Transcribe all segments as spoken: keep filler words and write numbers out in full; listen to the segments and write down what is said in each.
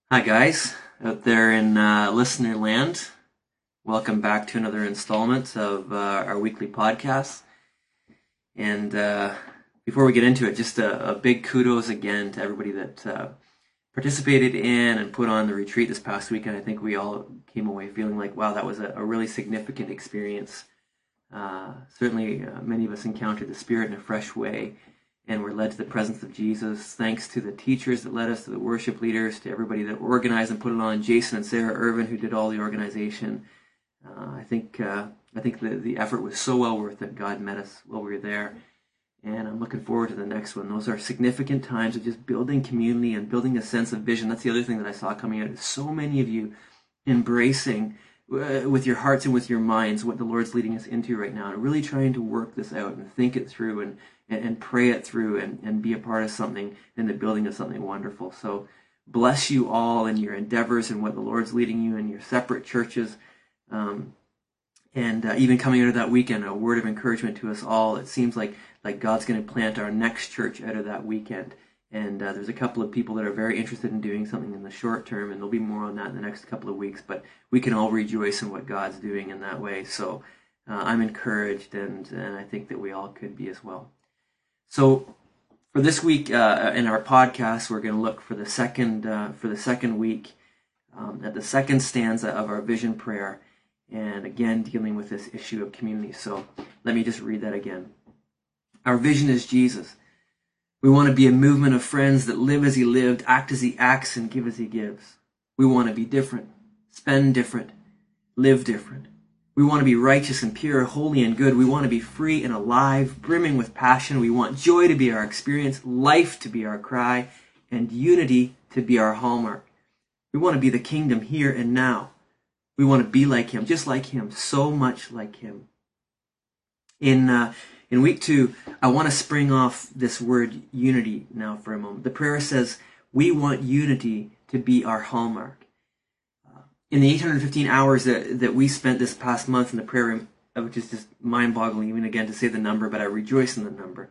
Hi, guys, out there in uh, listener land. Welcome back to another installment of uh, our weekly podcast. And uh, before we get into it, just a, a big kudos again to everybody that uh, participated in and put on the retreat this past weekend. I think we all came away feeling like, wow, that was a, a really significant experience. Uh, certainly, uh, many of us encountered the Spirit in a fresh way, and we're led to the presence of Jesus. Thanks to the teachers that led us, to the worship leaders, to everybody that organized and put it on, Jason and Sarah Irvin, who did all the organization. Uh, I think uh, I think the, the effort was so well worth it. God met us while we were there, and I'm looking forward to the next one. Those are significant times of just building community and building a sense of vision. That's the other thing that I saw coming out. So many of you embracing uh, with your hearts and with your minds what the Lord's leading us into right now, and really trying to work this out and think it through and and, and pray it through and, and be a part of something in the building of something wonderful. So bless you all in your endeavors and what the Lord's leading you in your separate churches. Um, and uh, even coming out of that weekend, a word of encouragement to us all. It seems like, like God's going to plant our next church out of that weekend. And uh, there's a couple of people that are very interested in doing something in the short term, and there'll be more on that in the next couple of weeks. But we can all rejoice in what God's doing in that way. So uh, I'm encouraged, and, and I think that we all could be as well. So for this week uh, in our podcast, we're going to look for the second uh, for the second week um, at the second stanza of our vision prayer, and again dealing with this issue of community. So let me just read that again. Our vision is Jesus. We want to be a movement of friends that live as he lived, act as he acts, and give as he gives. We want to be different, spend different, live different. We want to be righteous and pure, holy and good. We want to be free and alive, brimming with passion. We want joy to be our experience, life to be our cry, and unity to be our hallmark. We want to be the kingdom here and now. We want to be like him, just like him, so much like him. In uh, in week two, I want to spring off this word unity now for a moment. The prayer says, we want unity to be our hallmark. In the eight hundred fifteen hours that, that we spent this past month in the prayer room, which is just mind-boggling even again to say the number, but I rejoice in the number.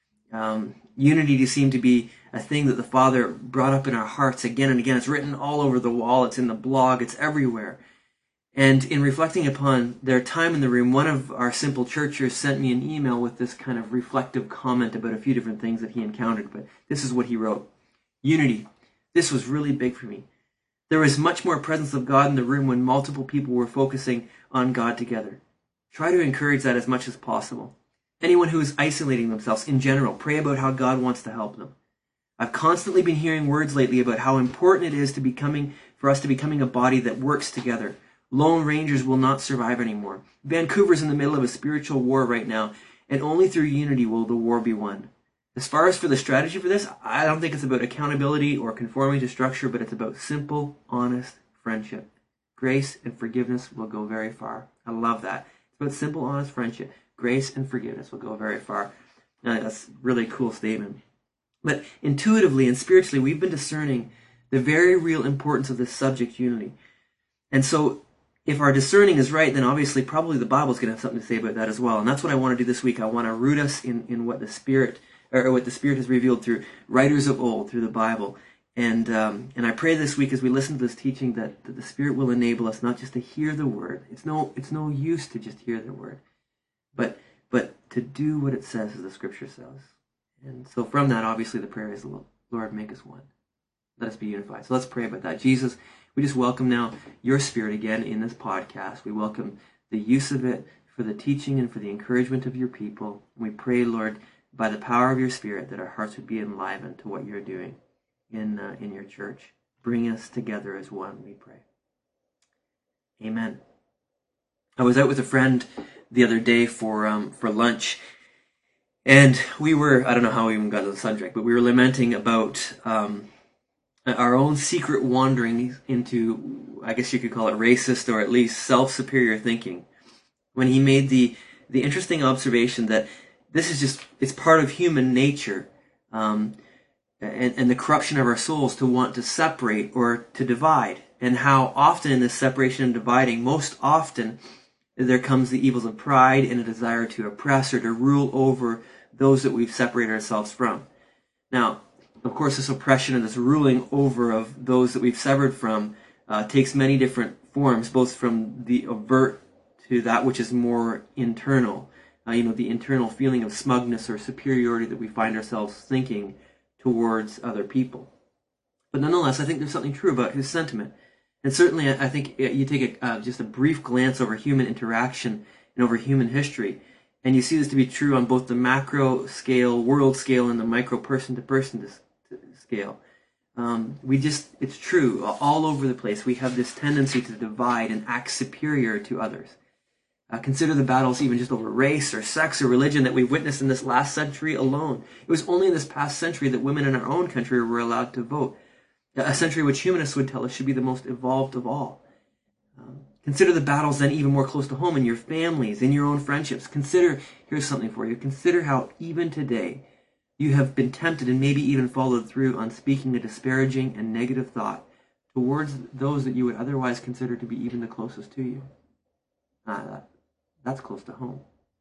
Um, unity seemed to be a thing that the Father brought up in our hearts again and again. It's written all over the wall. It's in the blog. It's everywhere. And in reflecting upon their time in the room, one of our simple churchers sent me an email with this kind of reflective comment about a few different things that he encountered. But this is what he wrote. Unity. This was really big for me. There was much more presence of God in the room when multiple people were focusing on God together. Try to encourage that as much as possible. Anyone who is isolating themselves in general, pray about how God wants to help them. I've constantly been hearing words lately about how important it is to becoming for us to becoming a body that works together. Lone rangers will not survive anymore. Vancouver's in the middle of a spiritual war right now, and only through unity will the war be won. As far as for the strategy for this, I don't think it's about accountability or conforming to structure, but it's about simple, honest friendship. Grace and forgiveness will go very far. I love that. It's about simple, honest friendship. Grace and forgiveness will go very far. Now, that's a really cool statement. But intuitively and spiritually, we've been discerning the very real importance of this subject, unity. And so if our discerning is right, then obviously probably the Bible's going to have something to say about that as well. And that's what I want to do this week. I want to root us in, in what the Spirit or what the Spirit has revealed through writers of old, through the Bible. And um, and I pray this week as we listen to this teaching that, that the Spirit will enable us not just to hear the Word. It's no it's no use to just hear the Word, but but to do what it says as the Scripture says. And so from that, obviously, the prayer is, Lord, make us one. Let us be unified. So let's pray about that. Jesus, we just welcome now your Spirit again in this podcast. We welcome the use of it for the teaching and for the encouragement of your people. And we pray, Lord, by the power of your Spirit, that our hearts would be enlivened to what you're doing in uh, in your church. Bring us together as one, we pray. Amen. I was out with a friend the other day for um, for lunch, and we were, I don't know how we even got to the subject, but we were lamenting about um, our own secret wandering into, I guess you could call it racist or at least self-superior thinking, when he made the the interesting observation that this is just, it's part of human nature, um, and, and the corruption of our souls to want to separate or to divide. And how often in this separation and dividing, most often there comes the evils of pride and a desire to oppress or to rule over those that we've separated ourselves from. Now, Of course, this oppression and this ruling over of those that we've severed from uh, takes many different forms, both from the overt to that which is more internal. Uh, you know, the internal feeling of smugness or superiority that we find ourselves thinking towards other people. But nonetheless, I think there's something true about his sentiment. And certainly, I think you take a, uh, just a brief glance over human interaction and over human history, and you see this to be true on both the macro scale, world scale, and the micro person-to-person scale. Um, we just, it's true, all over the place. We have this tendency to divide and act superior to others. Uh, consider the battles even just over race or sex or religion that we've witnessed in this last century alone. It was only in this past century that women in our own country were allowed to vote. A century which humanists would tell us should be the most evolved of all. Um, consider the battles then even more close to home in your families, in your own friendships. Consider, here's something for you, consider how even today you have been tempted and maybe even followed through on speaking a disparaging and negative thought towards those that you would otherwise consider to be even the closest to you. Ah, that, that's close to home.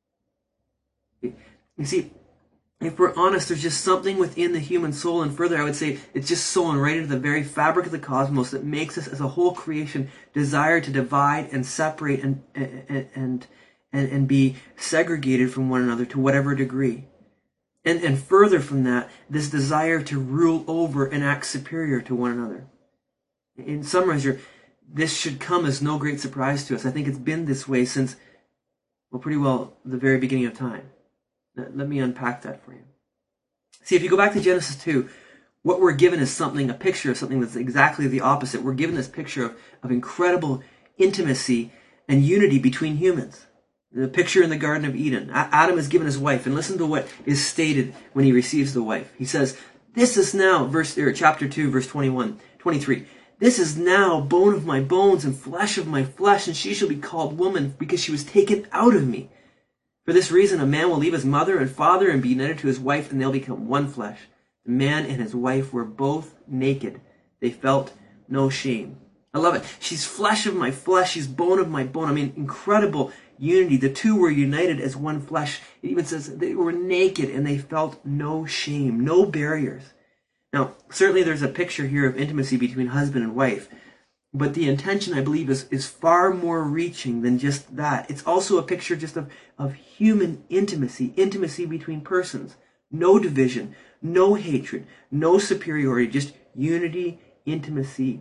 You see, if we're honest, there's just something within the human soul, and further, I would say it's just sewn right into the very fabric of the cosmos that makes us, as a whole creation, desire to divide and separate and and and and, and be segregated from one another to whatever degree. And and further from that, this desire to rule over and act superior to one another. In some measure, this should come as no great surprise to us. I think it's been this way since, well, pretty well the very beginning of time. Let me unpack that for you. See, if you go back to Genesis two, what we're given is something, a picture of something that's exactly the opposite. We're given this picture of, of incredible intimacy and unity between humans. The picture in the Garden of Eden. Adam is given his wife, and listen to what is stated when he receives the wife. He says, this is now, verse or chapter two, verse twenty-one, twenty-three. This is now bone of my bones and flesh of my flesh, and she shall be called woman because she was taken out of me. For this reason, a man will leave his mother and father and be united to his wife, and they'll become one flesh. The man and his wife were both naked. They felt no shame. I love it. She's flesh of my flesh. She's bone of my bone. I mean, incredible unity. The two were united as one flesh. It even says they were naked and they felt no shame, no barriers. Now, certainly there's a picture here of intimacy between husband and wife. But the intention, I believe, is, is far more reaching than just that. It's also a picture just of, of human intimacy, intimacy between persons. No division, no hatred, no superiority, just unity, intimacy,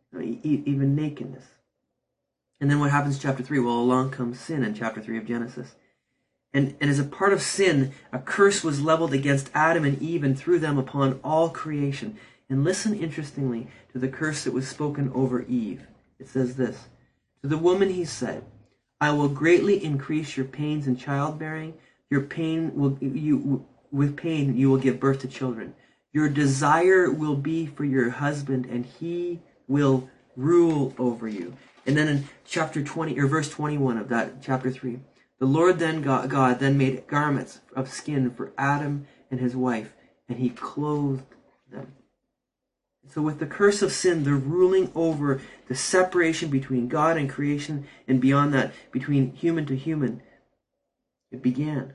even nakedness. And then what happens in chapter three? Well, along comes sin in chapter three of Genesis. And, and as a part of sin, a curse was leveled against Adam and Eve and through them upon all creation. And listen, interestingly, to the curse that was spoken over Eve. It says this, to the woman he said, I will greatly increase your pains in childbearing. Your pain will, you, with pain you will give birth to children. Your desire will be for your husband, and he will rule over you. And then in chapter twenty, or verse twenty-one of that chapter three, the Lord then God, God then made garments of skin for Adam and his wife, and he clothed them. So with the curse of sin, the ruling over the separation between God and creation, and beyond that, between human to human, it began.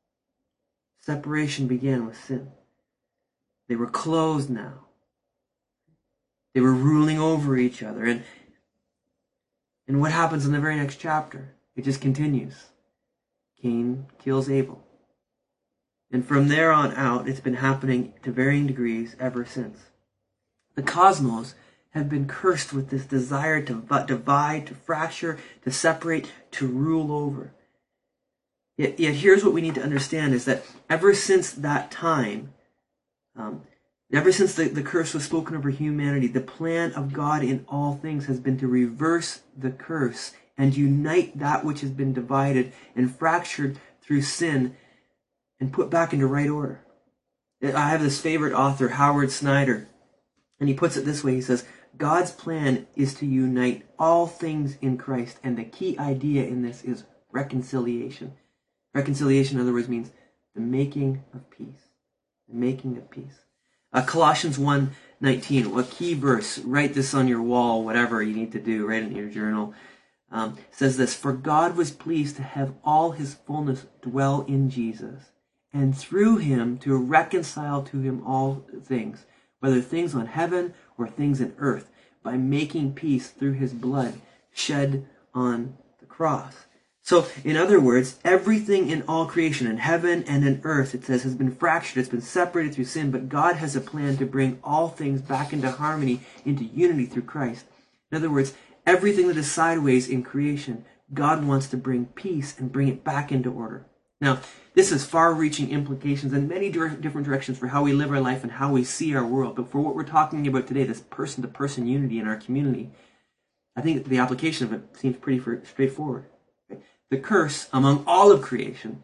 Separation began with sin. They were closed now. They were ruling over each other. And, and what happens in the very next chapter? It just continues. Cain kills Abel. And from there on out, it's been happening to varying degrees ever since. The cosmos have been cursed with this desire to divide, to fracture, to separate, to rule over. Yet, yet here's what we need to understand is that ever since that time, um, ever since the, the curse was spoken over humanity, the plan of God in all things has been to reverse the curse and unite that which has been divided and fractured through sin and put back into right order. I have this favorite author, Howard Snyder, and he puts it this way. He says, God's plan is to unite all things in Christ, and the key idea in this is reconciliation. Reconciliation, in other words, means the making of peace. The making of peace. Uh, Colossians one nineteen, a key verse. Write this on your wall, whatever you need to do, write it in your journal. Um, says this, for God was pleased to have all his fullness dwell in Jesus, and through him to reconcile to him all things, whether things on heaven or things in earth, by making peace through his blood shed on the cross. So, in other words, everything in all creation, in heaven and in earth, it says, has been fractured, it's been separated through sin, but God has a plan to bring all things back into harmony, into unity through Christ. In other words, everything that is sideways in creation, God wants to bring peace and bring it back into order. Now, this has far-reaching implications in many different directions for how we live our life and how we see our world. But for what we're talking about today, this person-to-person unity in our community, I think the application of it seems pretty straightforward. The curse among all of creation,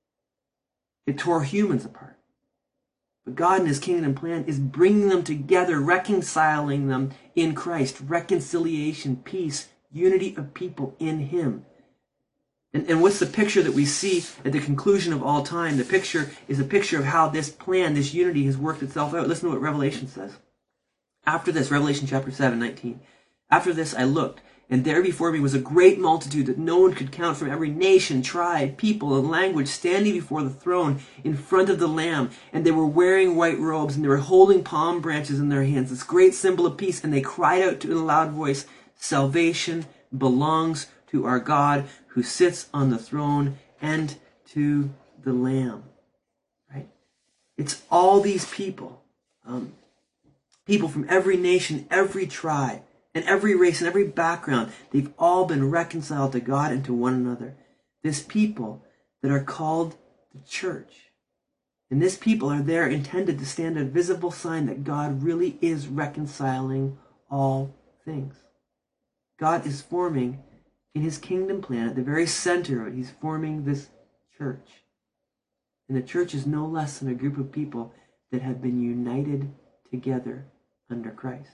it tore humans apart. But God in his kingdom plan is bringing them together, reconciling them in Christ. Reconciliation, peace, unity of people in him. And, and what's the picture that we see at the conclusion of all time? The picture is a picture of how this plan, this unity, has worked itself out. Listen to what Revelation says. After this, Revelation chapter seven, nineteen. After this I looked, and there before me was a great multitude that no one could count, from every nation, tribe, people, and language, standing before the throne in front of the Lamb. And they were wearing white robes, and they were holding palm branches in their hands, this great symbol of peace. And they cried out in a loud voice, "Salvation belongs to our God who sits on the throne and to the Lamb." Right? It's all these people, um, people from every nation, every tribe, and every race and every background. They've all been reconciled to God and to one another. This people that are called the church. And this people are there intended to stand a visible sign that God really is reconciling all things. God is forming in his kingdom plan, at the very center of it, he's forming this church. And the church is no less than a group of people that have been united together under Christ.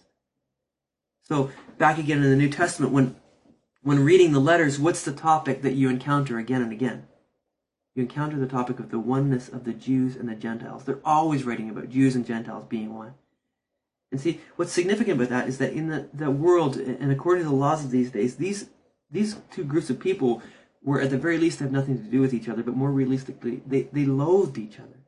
So, back again in the New Testament, when, when reading the letters, what's the topic that you encounter again and again? You encounter the topic of the oneness of the Jews and the Gentiles. They're always writing about Jews and Gentiles being one. And see, what's significant about that is that in the, the world, and according to the laws of these days, these These two groups of people were at the very least have nothing to do with each other, but more realistically, they, they loathed each other.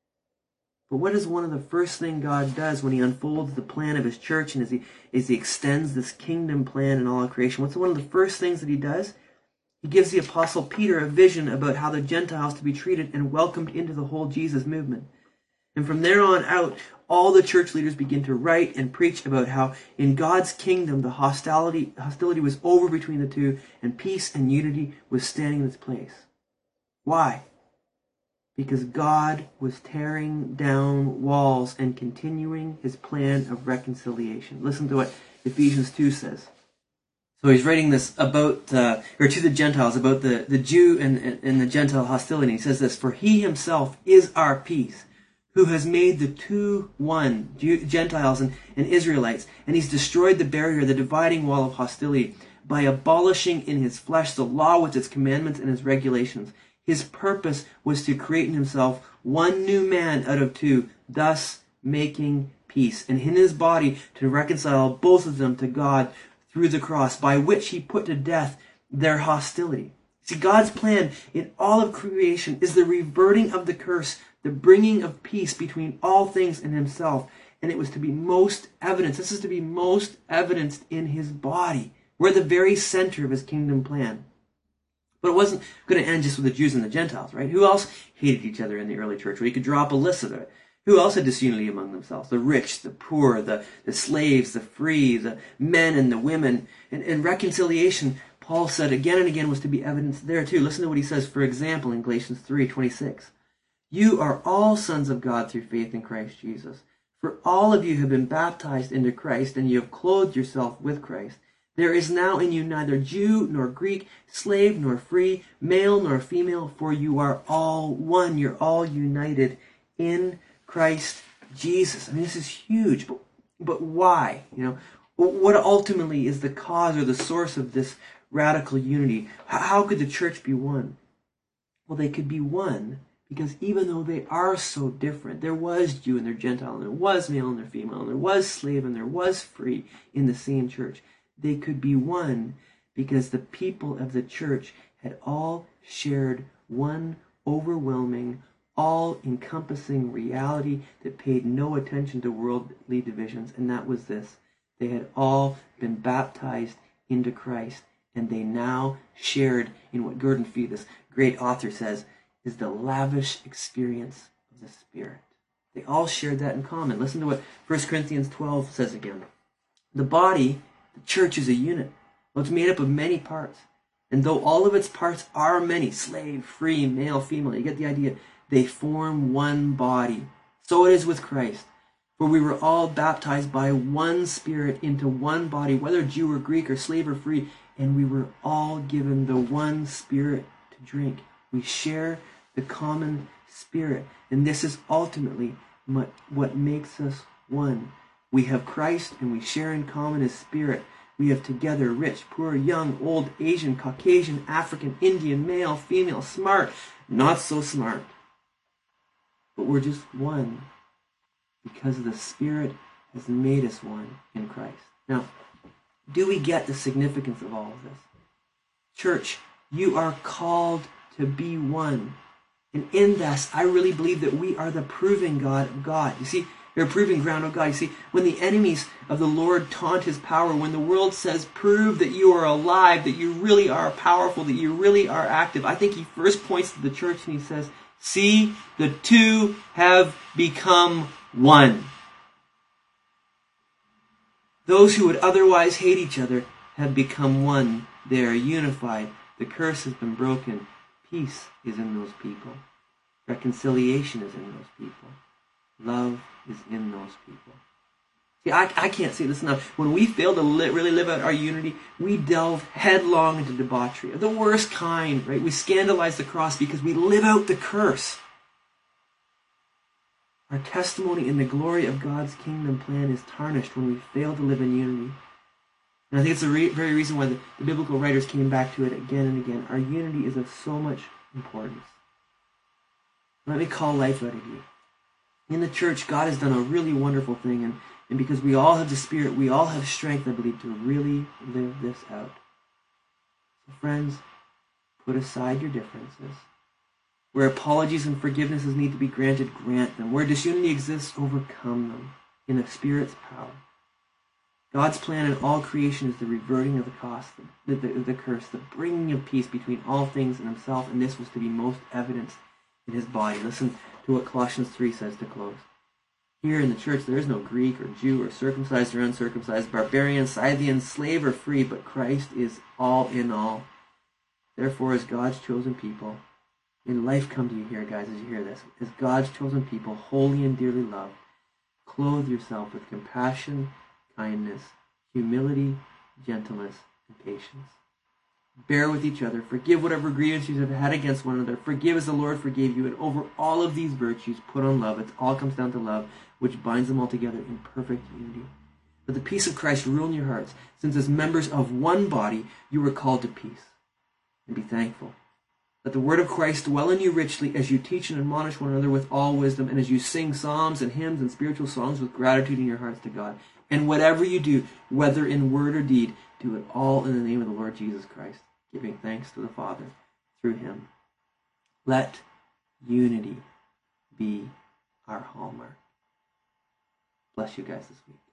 But what is one of the first things God does when he unfolds the plan of his church and as he, as he extends this kingdom plan in all of creation? What's one of the first things that he does? He gives the Apostle Peter a vision about how the Gentiles to be treated and welcomed into the whole Jesus movement. And from there on out, all the church leaders begin to write and preach about how in God's kingdom the hostility, hostility was over between the two, and peace and unity was standing in its place. Why? Because God was tearing down walls and continuing his plan of reconciliation. Listen to what Ephesians two says. So he's writing this about, uh, or to the Gentiles, about the, the Jew and, and, and the Gentile hostility. He says this, "For he himself is our peace, who has made the two one, Gentiles and, and Israelites, and he's destroyed the barrier, the dividing wall of hostility, by abolishing in his flesh the law with its commandments and its regulations. His purpose was to create in himself one new man out of two, thus making peace, and in his body to reconcile both of them to God through the cross, by which he put to death their hostility." See, God's plan in all of creation is the reverting of the curse, the bringing of peace between all things and himself. And it was to be most evidenced. This is to be most evidenced in his body. We're the very center of his kingdom plan. But it wasn't going to end just with the Jews and the Gentiles, right? Who else hated each other in the early church? Well, you could draw up a list of it. Who else had disunity among themselves? The rich, the poor, the, the slaves, the free, the men and the women. And, and reconciliation, Paul said again and again, was to be evidenced there too. Listen to what he says, for example, in Galatians three twenty-six. "You are all sons of God through faith in Christ Jesus. For all of you have been baptized into Christ, and you have clothed yourself with Christ. There is now in you neither Jew nor Greek, slave nor free, male nor female, for you are all one." You're all united in Christ Jesus. I mean, this is huge, but, but why? You know, what ultimately is the cause or the source of this radical unity? How could the church be one? Well, they could be one because even though they are so different, there was Jew and there Gentile, and there was male and there female, and there was slave and there was free in the same church. They could be one because the people of the church had all shared one overwhelming, all-encompassing reality that paid no attention to worldly divisions, and that was this. They had all been baptized into Christ, and they now shared in what Gordon Fee, this great author, says is the lavish experience of the Spirit. They all shared that in common. Listen to what First Corinthians twelve says again. The body, the church, is a unit. Well, it's made up of many parts. And though all of its parts are many, slave, free, male, female, you get the idea, they form one body. So it is with Christ. For we were all baptized by one Spirit into one body, whether Jew or Greek or slave or free, and we were all given the one Spirit to drink. We share the common Spirit, and this is ultimately what makes us one. We have Christ, and we share in common His Spirit. We have together rich, poor, young, old, Asian, Caucasian, African, Indian, male, female, smart, not so smart. But we're just one because the Spirit has made us one in Christ. Now, do we get the significance of all of this? Church, you are called to be one. And in this, I really believe that we are the proving God of God. You see, they're proving ground of God. You see, when the enemies of the Lord taunt His power, when the world says, prove that you are alive, that you really are powerful, that you really are active, I think He first points to the church and He says, see, the two have become one. Those who would otherwise hate each other have become one. They are unified. The curse has been broken. Peace is in those people. Reconciliation is in those people. Love is in those people. See, I, I can't say this enough. When we fail to li- really live out our unity, we delve headlong into debauchery of the worst kind, right? We scandalize the cross because we live out the curse. Our testimony in the glory of God's kingdom plan is tarnished when we fail to live in unity. And I think it's the re- very reason why the, the biblical writers came back to it again and again. Our unity is of so much importance. Let me call life out of you. In the church, God has done a really wonderful thing, and, and because we all have the Spirit, we all have strength, I believe, to really live this out. So friends, put aside your differences. Where apologies and forgivenesses need to be granted, grant them. Where disunity exists, overcome them in the Spirit's power. God's plan in all creation is the reverting of the cost, the, the, the curse, the bringing of peace between all things and Himself, and this was to be most evident in His body. Listen to what Colossians three says to close. Here in the church, there is no Greek or Jew or circumcised or uncircumcised, barbarian, Scythian, slave or free, but Christ is all in all. Therefore, as God's chosen people, may life come to you here, guys, as you hear this. As God's chosen people, holy and dearly loved, clothe yourself with compassion, kindness, humility, gentleness, and patience. Bear with each other. Forgive whatever grievances you have had against one another. Forgive as the Lord forgave you. And over all of these virtues, put on love. It all comes down to love, which binds them all together in perfect unity. Let the peace of Christ rule in your hearts, since as members of one body, you were called to peace. And be thankful. Let the word of Christ dwell in you richly as you teach and admonish one another with all wisdom, and as you sing psalms and hymns and spiritual songs with gratitude in your hearts to God. And whatever you do, whether in word or deed, do it all in the name of the Lord Jesus Christ, giving thanks to the Father through Him. Let unity be our hallmark. Bless you guys this week.